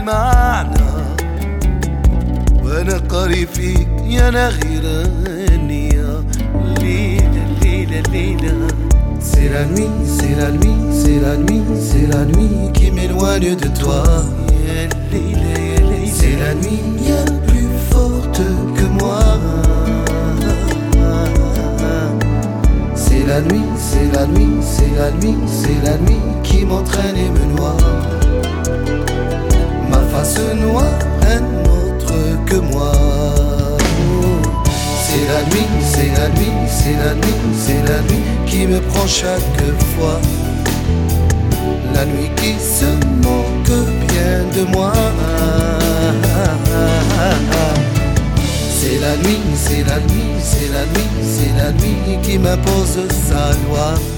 معنا وانا قاري فيك يا نغيراني يا ليلة ليلة ليلة. C'est la nuit, c'est la nuit, c'est la nuit, c'est la nuit qui m'éloigne de toi. C'est la nuit bien plus forte que moi. C'est la nuit, c'est la nuit, c'est la nuit, c'est la nuit qui m'entraîne et me noie. Ma face noire, un autre que moi. C'est la nuit, c'est la nuit, c'est la nuit, c'est la nuit qui me prend chaque fois. La nuit qui se moque bien de moi. C'est la nuit, c'est la nuit, c'est la nuit, c'est la nuit qui m'impose sa loi.